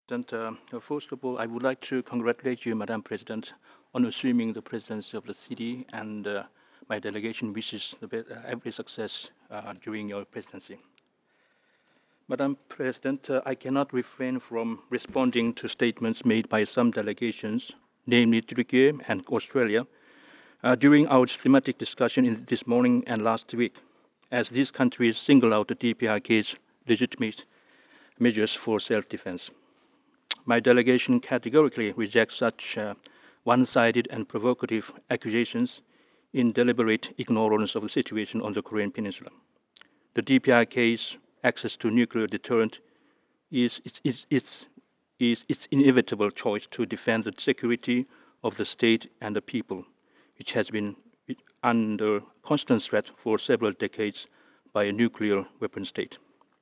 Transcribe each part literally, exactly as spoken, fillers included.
President. Uh, first of all, I would like to congratulate you, Madam President, on assuming the presidency of the city, and uh, my delegation wishes the be- uh, every success uh, during your presidency. Madam President, uh, I cannot refrain from responding to statements made by some delegations, namely Turkey and Australia, uh, during our thematic discussion in this morning and last week, as these countries single out the D P R K's legitimate measures for self-defense. My delegation categorically rejects such uh, one-sided and provocative accusations in deliberate ignorance of the situation on the Korean Peninsula. The D P R K's access to nuclear deterrent is its, its, its, is its inevitable choice to defend the security of the state and the people, which has been under constant threat for several decades by a nuclear weapon state.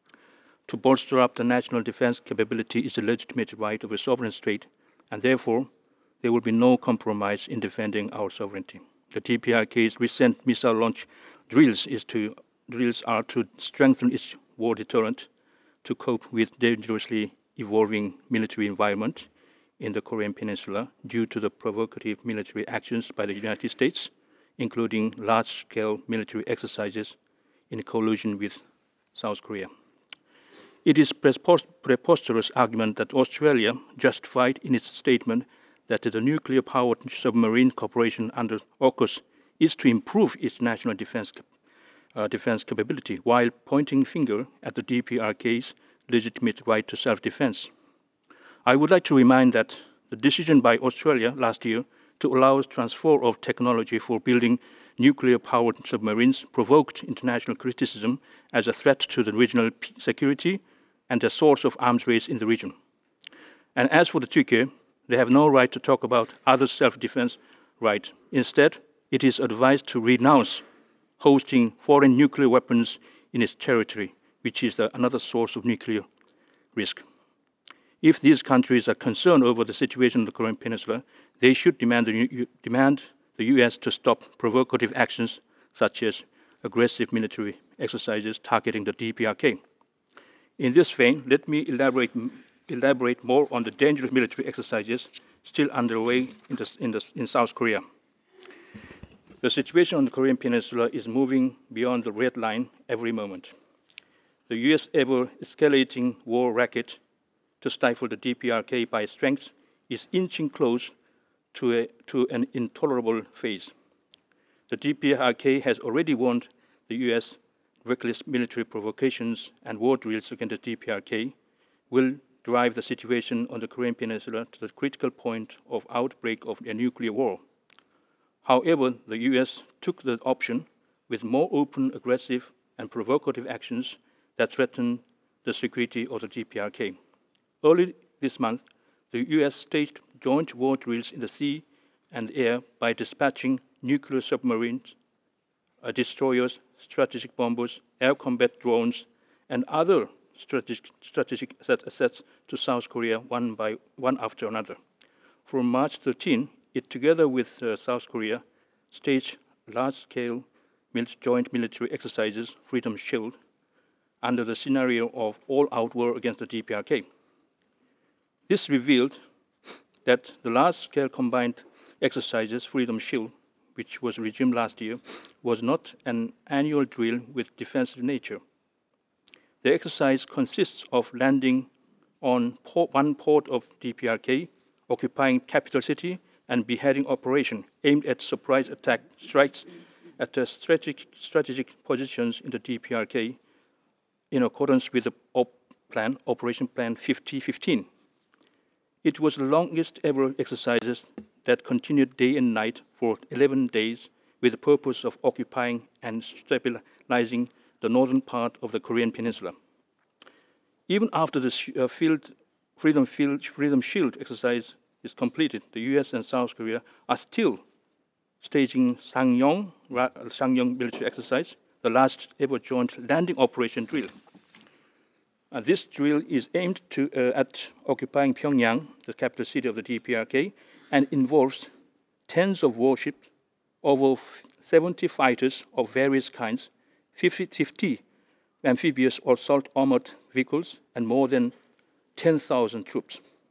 To bolster up the national defense capability is a legitimate right of a sovereign state, and therefore there will be no compromise in defending our sovereignty. The D P R K's recent missile launch drills, is to, drills are to strengthen its war deterrent, to cope with dangerously evolving military environment in the Korean Peninsula due to the provocative military actions by the United States, including large-scale military exercises in collusion with South Korea. It is preposterous argument that Australia justified in its statement that the nuclear-powered submarine cooperation under AUKUS is to improve its national defense, uh, defense capability, while pointing finger at the D P R K's legitimate right to self-defense. I would like to remind that the decision by Australia last year to allow transfer of technology for building nuclear-powered submarines provoked international criticism as a threat to the regional security and a source of arms race in the region. And as for the Turkey, they have no right to talk about other self-defense right. Instead, it is advised to renounce hosting foreign nuclear weapons in its territory, which is the, another source of nuclear risk. If these countries are concerned over the situation in the Korean Peninsula, they should demand the, demand the U S to stop provocative actions such as aggressive military exercises targeting the D P R K. In this vein, let me elaborate, elaborate more on the dangerous military exercises still underway in, the, in, the, in South Korea. The situation on the Korean Peninsula is moving beyond the red line every moment. The U S ever escalating war racket to stifle the D P R K by strength is inching close to, a, to an intolerable phase. The D P R K has already warned the U S reckless military provocations and war drills against the D P R K will drive the situation on the Korean Peninsula to the critical point of outbreak of a nuclear war. However, the U S took the option with more open, aggressive, and provocative actions that threaten the security of the D P R K. Early this month, the U S staged joint war drills in the sea and air by dispatching nuclear submarines, uh, destroyers, strategic bombers, air combat drones, and other strategic, strategic assets to South Korea one by one after another. From March thirteenth, it, together with uh, South Korea, staged large-scale joint military exercises, Freedom Shield, under the scenario of all-out war against the D P R K. This revealed that the large-scale combined exercises, Freedom Shield, which was resumed last year, was not an annual drill with defensive nature. The exercise consists of landing on port, one port of D P R K, occupying capital city, and beheading operation aimed at surprise attack strikes at the strategic, strategic positions in the D P R K in accordance with the op plan, Operation Plan fifty fifteen. It was the longest ever exercises that continued day and night for eleven days with the purpose of occupying and stabilizing the northern part of the Korean Peninsula. Even after the uh, field, Freedom, field, Freedom Shield exercise is completed, the U S and South Korea are still staging Sangyong, Sangyong military exercise, the last ever joint landing operation drill. Uh, this drill is aimed to, uh, at occupying Pyongyang, the capital city of the D P R K, and involves tens of warships, over seventy fighters of various kinds, fifty, fifty amphibious or assault armored vehicles, and more than ten thousand troops.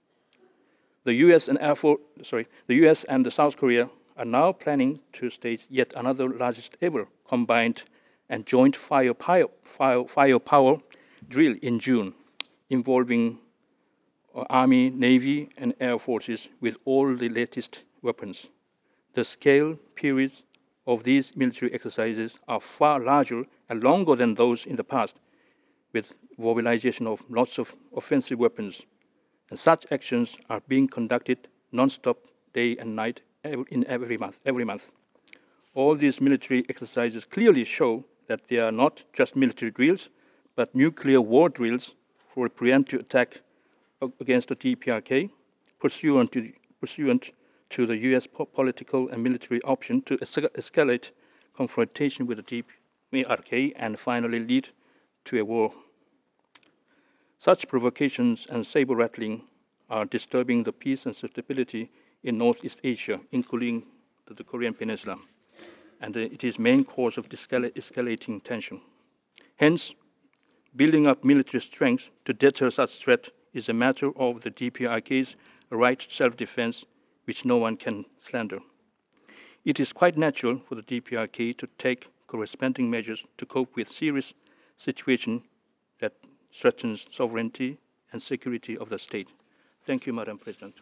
The U S and Air Force, sorry, the U S and the South Korea are now planning to stage yet another largest ever combined and joint firepower, fire, firepower drill in June, involving uh, Army, Navy, and Air Forces with all the latest weapons. The scale, periods of these military exercises are far larger and longer than those in the past, with mobilization of lots of offensive weapons. And such actions are being conducted non-stop, day and night, in every month. Every month. All these military exercises clearly show that they are not just military drills, but nuclear war drills for a preemptive attack against the D P R K, pursuant to, pursuant to the U S political and military option to escalate confrontation with the D P R K and finally lead to a war. Such provocations and saber rattling are disturbing the peace and stability in Northeast Asia, including the Korean Peninsula, and it is main cause of escalating tension. Hence, building up military strength to deter such threat is a matter of the D P R K's right to self-defense, which no one can slander. It is quite natural for the D P R K to take corresponding measures to cope with serious situations that threatens sovereignty and security of the state. Thank you, Madam President.